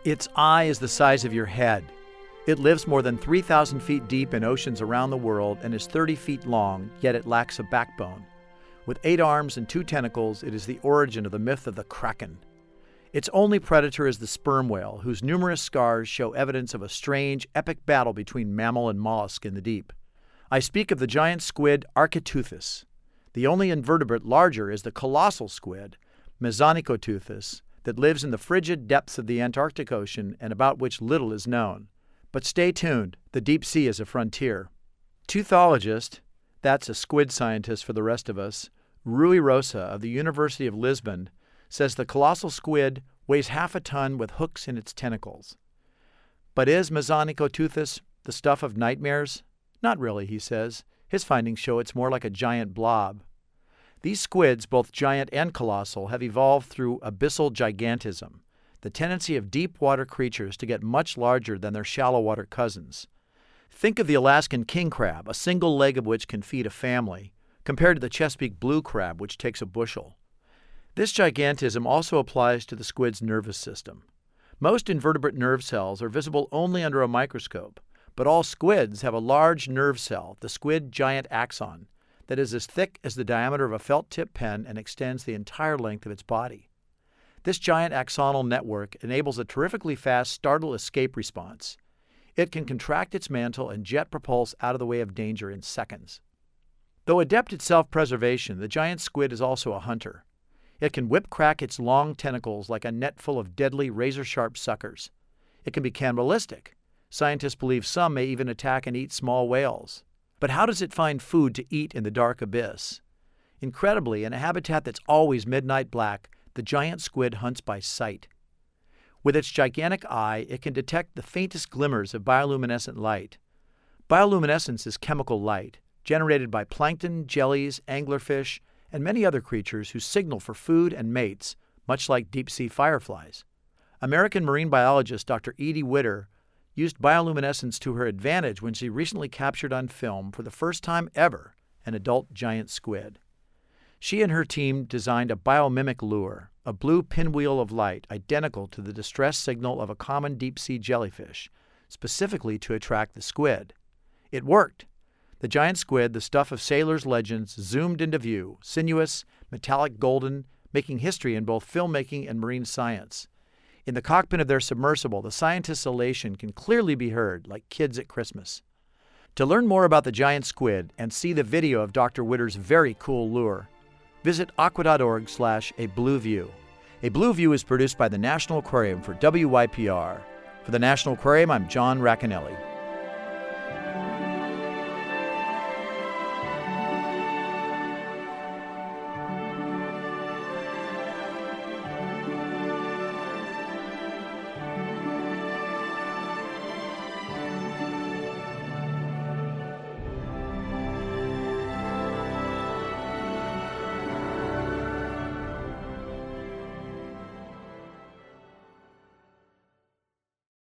Its eye is the size of your head. It lives more than 3,000 feet deep in oceans around the world and is 30 feet long, yet it lacks a backbone. With 8 arms and 2 tentacles, it is the origin of the myth of the Kraken. Its only predator is the sperm whale, whose numerous scars show evidence of a strange, epic battle between mammal and mollusk in the deep. I speak of the giant squid Architeuthis. The only invertebrate larger is the colossal squid, Mesonicoteuthis, that lives in the frigid depths of the Antarctic Ocean and about which little is known. But stay tuned, the deep sea is a frontier. Teuthologist, that's a squid scientist for the rest of us, Rui Rosa of the University of Lisbon, says the colossal squid weighs half a ton with hooks in its tentacles. But is Mesonicoteuthis the stuff of nightmares? Not really, he says. His findings show it's more like a giant blob. These squids, both giant and colossal, have evolved through abyssal gigantism, the tendency of deep-water creatures to get much larger than their shallow-water cousins. Think of the Alaskan king crab, a single leg of which can feed a family, compared to the Chesapeake blue crab, which takes a bushel. This gigantism also applies to the squid's nervous system. Most invertebrate nerve cells are visible only under a microscope, but all squids have a large nerve cell, the squid giant axon, that is as thick as the diameter of a felt-tip pen and extends the entire length of its body. This giant axonal network enables a terrifically fast startle-escape response. It can contract its mantle and jet propulse out of the way of danger in seconds. Though adept at self-preservation, the giant squid is also a hunter. It can whip-crack its long tentacles like a net full of deadly, razor-sharp suckers. It can be cannibalistic. Scientists believe some may even attack and eat small whales. But how does it find food to eat in the dark abyss? Incredibly, in a habitat that's always midnight black, the giant squid hunts by sight. With its gigantic eye, it can detect the faintest glimmers of bioluminescent light. Bioluminescence is chemical light, generated by plankton, jellies, anglerfish, and many other creatures who signal for food and mates, much like deep-sea fireflies. American marine biologist Dr. Edie Widder used bioluminescence to her advantage when she recently captured on film, for the first time ever, an adult giant squid. She and her team designed a biomimic lure, a blue pinwheel of light identical to the distress signal of a common deep-sea jellyfish, specifically to attract the squid. It worked. The giant squid, the stuff of sailors' legends, zoomed into view, sinuous, metallic golden, making history in both filmmaking and marine science. In the cockpit of their submersible, the scientists' elation can clearly be heard, like kids at Christmas. To learn more about the giant squid and see the video of Dr. Widder's very cool lure, visit aqua.org/ablueview. A Blue View is produced by the National Aquarium for WYPR. For the National Aquarium, I'm John Racanelli.